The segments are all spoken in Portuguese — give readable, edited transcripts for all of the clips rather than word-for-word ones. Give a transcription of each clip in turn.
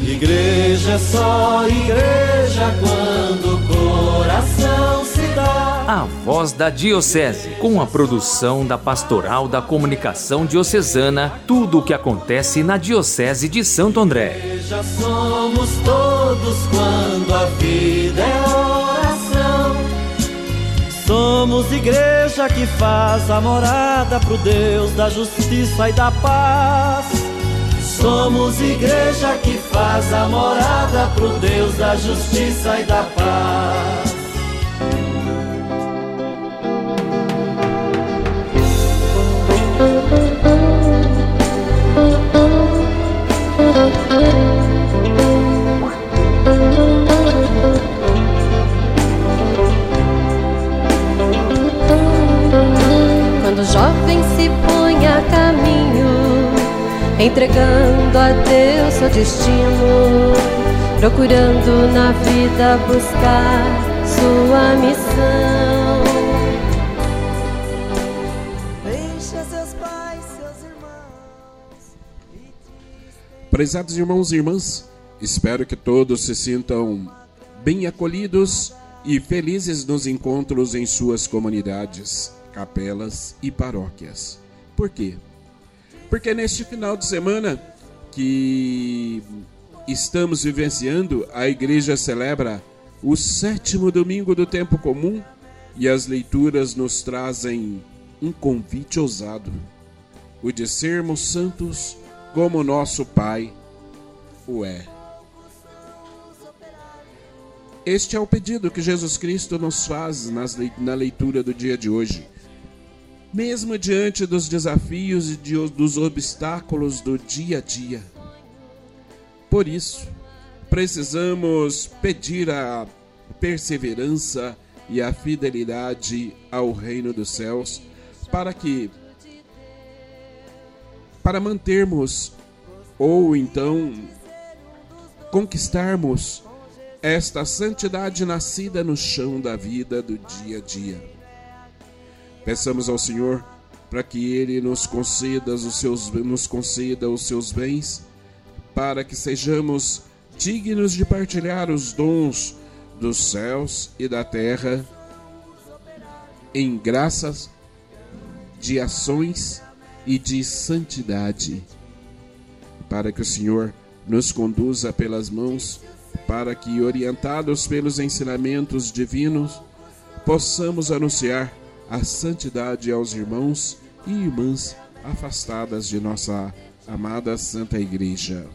Igreja é só igreja quando o coração se dá. A Voz da Diocese, com a produção da Pastoral da Comunicação Diocesana, tudo o que acontece na Diocese de Santo André. Igreja somos todos quando a vida é oração. Somos igreja que faz a morada pro Deus da justiça e da paz. Somos igreja que faz a morada pro Deus da justiça e da paz. Quando o jovem se põe a caminho, entregando a Deus seu destino, procurando na vida buscar sua missão. Deixa seus pais, seus irmãos. Prezados irmãos e irmãs, espero que todos se sintam bem acolhidos e felizes nos encontros em suas comunidades, capelas e paróquias. Por quê? Porque neste final de semana que estamos vivenciando, a igreja celebra o 7º domingo do tempo comum e as leituras nos trazem um convite ousado, o de sermos santos como nosso Pai o é. Este é o pedido que Jesus Cristo nos faz na leitura do dia de hoje. Mesmo diante dos desafios e dos obstáculos do dia a dia. Por isso, precisamos pedir a perseverança e a fidelidade ao reino dos céus para mantermos ou então conquistarmos esta santidade nascida no chão da vida do dia a dia. Peçamos ao Senhor para que Ele nos conceda os seus bens, para que sejamos dignos de partilhar os dons dos céus e da terra em graças de ações e de santidade. Para que o Senhor nos conduza pelas mãos, para que, orientados pelos ensinamentos divinos, possamos anunciar a santidade aos irmãos e irmãs afastadas de nossa amada Santa Igreja.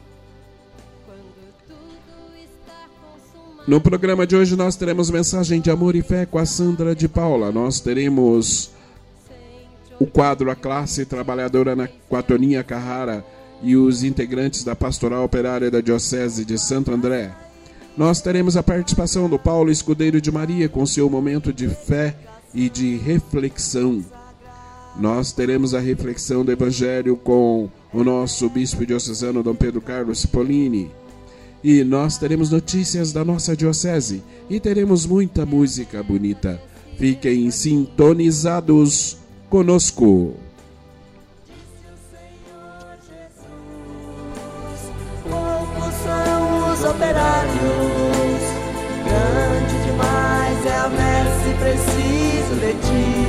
No programa de hoje nós teremos mensagem de amor e fé com a Sandra de Paula. Nós teremos o quadro A Classe Trabalhadora com a Toninha Carrara e os integrantes da Pastoral Operária da Diocese de Santo André. Nós teremos a participação do Paulo Escudeiro de Maria com seu momento de fé e de reflexão. Nós teremos a reflexão do Evangelho com o nosso bispo diocesano Dom Pedro Carlos Cipollini. E nós teremos notícias da nossa diocese e teremos muita música bonita. Fiquem sintonizados conosco. Poucos são os operários, grande demais é a messe, preciso de ti.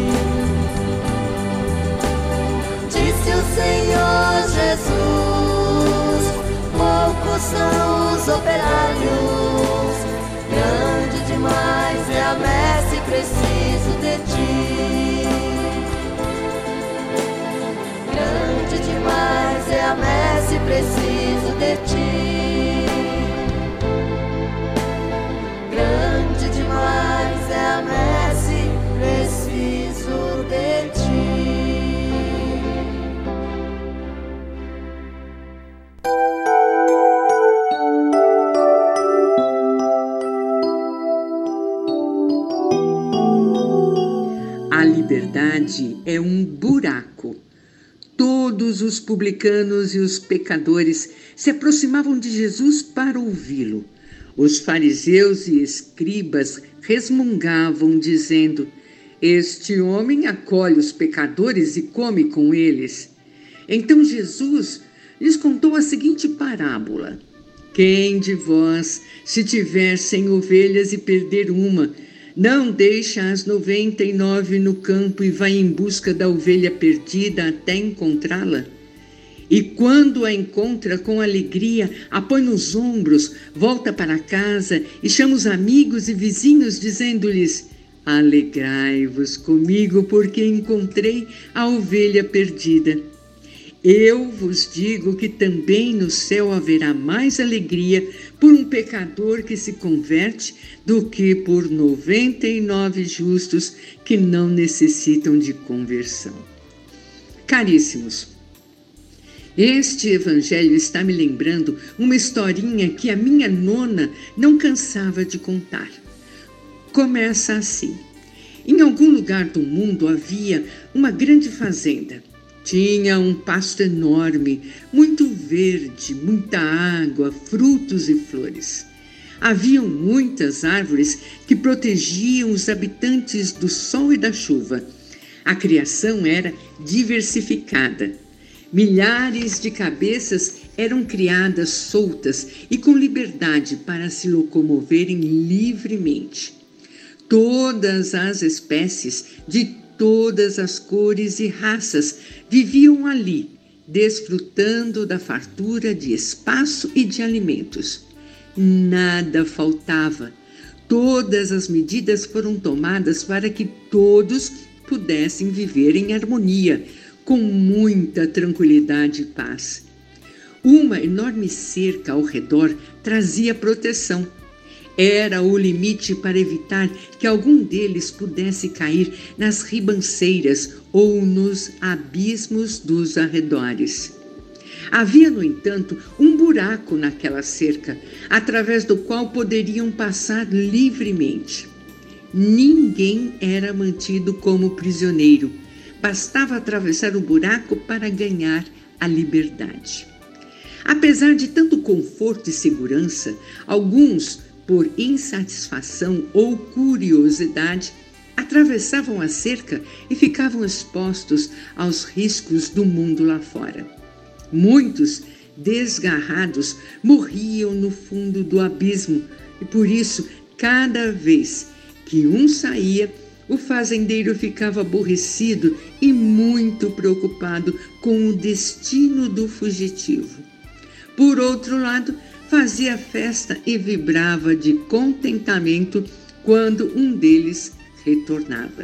Disse o Senhor Jesus, poucos são os operários, grande demais é a messe, preciso de ti. Grande demais é a messe, preciso de ti. Grande demais é a messe, preciso de ti. A liberdade é um buraco. Todos os publicanos e os pecadores se aproximavam de Jesus para ouvi-lo. Os fariseus e escribas resmungavam, dizendo: este homem acolhe os pecadores e come com eles. Então Jesus lhes contou a seguinte parábola: Quem de vós, se tiver 100 ovelhas e perder uma, não deixa as 99 no campo e vai em busca da ovelha perdida até encontrá-la? E quando a encontra com alegria, a põe nos ombros, volta para casa e chama os amigos e vizinhos, dizendo-lhes: alegrai-vos comigo, porque encontrei a ovelha perdida. Eu vos digo que também no céu haverá mais alegria por um pecador que se converte do que por 99 justos que não necessitam de conversão. Caríssimos, este evangelho está me lembrando uma historinha que a minha nona não cansava de contar. Começa assim: em algum lugar do mundo havia uma grande fazenda. Tinha um pasto enorme, muito verde, muita água, frutos e flores. Haviam muitas árvores que protegiam os habitantes do sol e da chuva. A criação era diversificada. Milhares de cabeças eram criadas soltas e com liberdade para se locomoverem livremente. Todas as espécies de todas as cores e raças viviam ali, desfrutando da fartura de espaço e de alimentos. Nada faltava. Todas as medidas foram tomadas para que todos pudessem viver em harmonia, com muita tranquilidade e paz. Uma enorme cerca ao redor trazia proteção. Era o limite para evitar que algum deles pudesse cair nas ribanceiras ou nos abismos dos arredores. Havia, no entanto, um buraco naquela cerca, através do qual poderiam passar livremente. Ninguém era mantido como prisioneiro. Bastava atravessar o buraco para ganhar a liberdade. Apesar de tanto conforto e segurança, alguns, por insatisfação ou curiosidade, atravessavam a cerca e ficavam expostos aos riscos do mundo lá fora. Muitos, desgarrados, morriam no fundo do abismo e por isso, cada vez que um saía, o fazendeiro ficava aborrecido e muito preocupado com o destino do fugitivo. Por outro lado, fazia festa e vibrava de contentamento quando um deles retornava.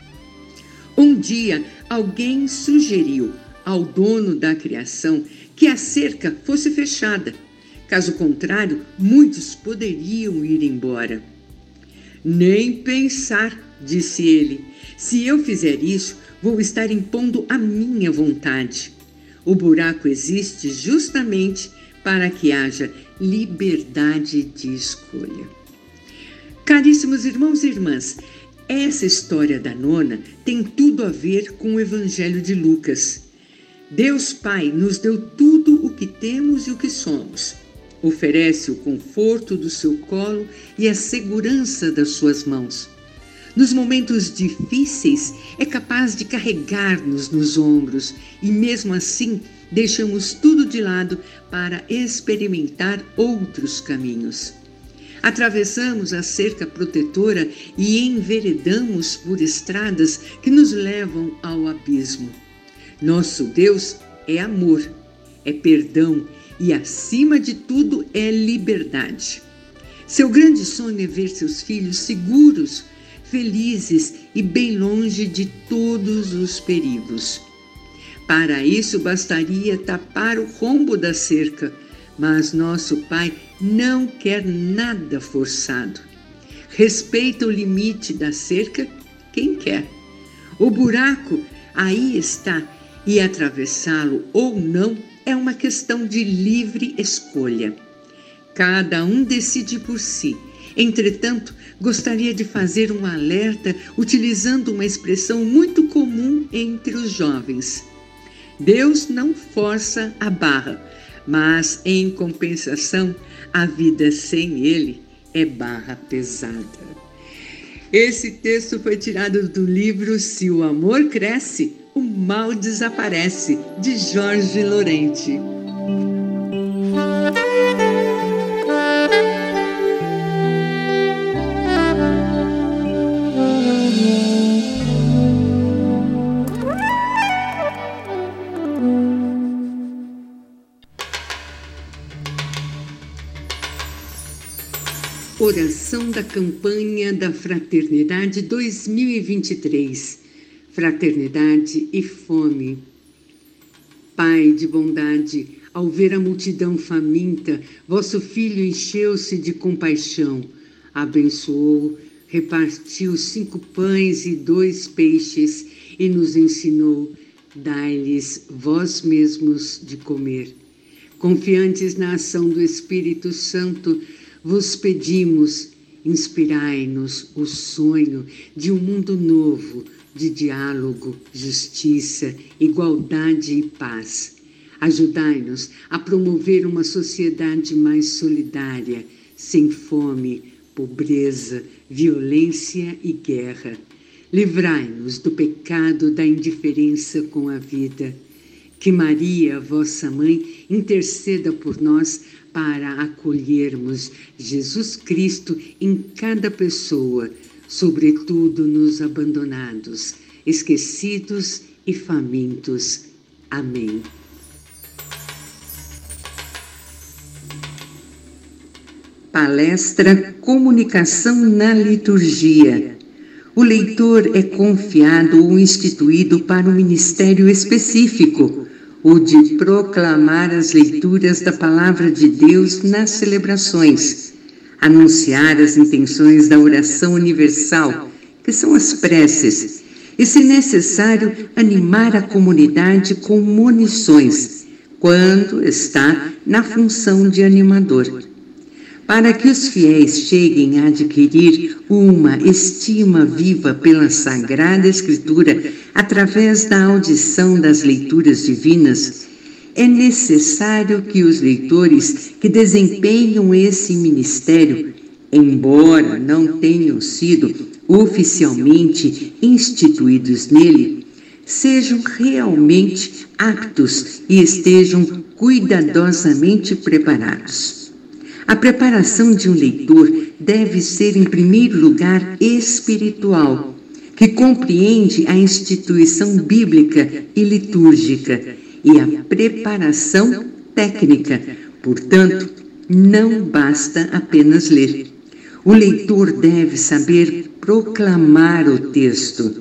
Um dia, alguém sugeriu ao dono da criação que a cerca fosse fechada. Caso contrário, muitos poderiam ir embora. Nem pensar, disse ele. Se eu fizer isso, vou estar impondo a minha vontade. O buraco existe justamente para que haja liberdade de escolha. Caríssimos irmãos e irmãs, essa história da nona tem tudo a ver com o Evangelho de Lucas. Deus Pai nos deu tudo o que temos e o que somos. Oferece o conforto do seu colo e a segurança das suas mãos. Nos momentos difíceis, é capaz de carregar-nos nos ombros e, mesmo assim, deixamos tudo de lado para experimentar outros caminhos. Atravessamos a cerca protetora e enveredamos por estradas que nos levam ao abismo. Nosso Deus é amor, é perdão e, acima de tudo, é liberdade. Seu grande sonho é ver seus filhos seguros, felizes e bem longe de todos os perigos. Para isso bastaria tapar o rombo da cerca, mas nosso Pai não quer nada forçado. Respeita o limite da cerca quem quer. O buraco aí está e atravessá-lo ou não é uma questão de livre escolha. Cada um decide por si. Entretanto, gostaria de fazer um alerta utilizando uma expressão muito comum entre os jovens. Deus não força a barra, mas, em compensação, a vida sem Ele é barra pesada. Esse texto foi tirado do livro Se o Amor Cresce, o Mal Desaparece, de Jorge Lorente. Oração da campanha da Fraternidade 2023. Fraternidade e fome. Pai de bondade, ao ver a multidão faminta, vosso Filho encheu-se de compaixão, abençoou, repartiu 5 pães e 2 peixes e nos ensinou: dai-lhes vós mesmos de comer. Confiantes na ação do Espírito Santo, vos pedimos, inspirai-nos o sonho de um mundo novo, de diálogo, justiça, igualdade e paz. Ajudai-nos a promover uma sociedade mais solidária, sem fome, pobreza, violência e guerra. Livrai-nos do pecado da indiferença com a vida. Que Maria, vossa mãe, interceda por nós para acolhermos Jesus Cristo em cada pessoa, sobretudo nos abandonados, esquecidos e famintos. Amém. Palestra Comunicação na Liturgia. O leitor é confiado ou instituído para um ministério específico, o de proclamar as leituras da Palavra de Deus nas celebrações, anunciar as intenções da oração universal, que são as preces, e, se necessário, animar a comunidade com munições, quando está na função de animador. Para que os fiéis cheguem a adquirir uma estima viva pela Sagrada Escritura através da audição das leituras divinas, é necessário que os leitores que desempenham esse ministério, embora não tenham sido oficialmente instituídos nele, sejam realmente aptos e estejam cuidadosamente preparados. A preparação de um leitor deve ser, em primeiro lugar, espiritual, que compreende a instituição bíblica e litúrgica, e a preparação técnica. Portanto, não basta apenas ler. O leitor deve saber proclamar o texto.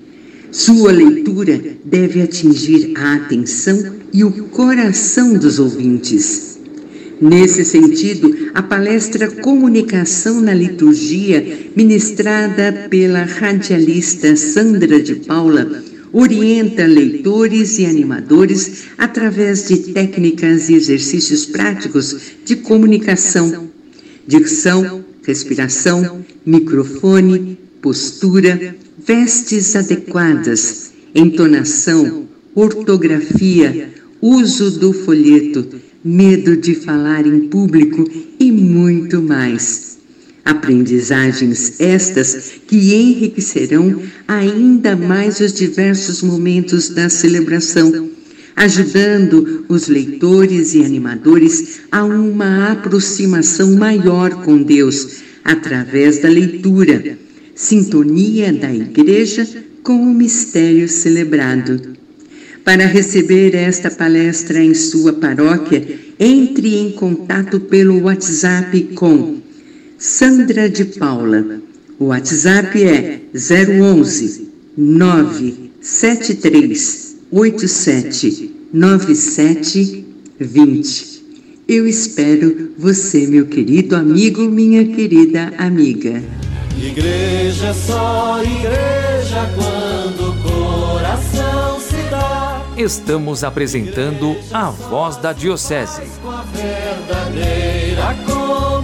Sua leitura deve atingir a atenção e o coração dos ouvintes. Nesse sentido, a palestra Comunicação na Liturgia, ministrada pela radialista Sandra de Paula, orienta leitores e animadores através de técnicas e exercícios práticos de comunicação, dicção, respiração, microfone, postura, vestes adequadas, entonação, ortografia, uso do folheto, medo de falar em público e muito mais. Aprendizagens estas que enriquecerão ainda mais os diversos momentos da celebração, ajudando os leitores e animadores a uma aproximação maior com Deus através da leitura, sintonia da Igreja com o mistério celebrado. Para receber esta palestra em sua paróquia, entre em contato pelo WhatsApp com Sandra de Paula. O WhatsApp é 011 973 87 97 20. Eu espero você, meu querido amigo, minha querida amiga. Igreja, só igreja quando o coração se dá. Estamos apresentando a Voz da Diocese. Com a verdadeira cor.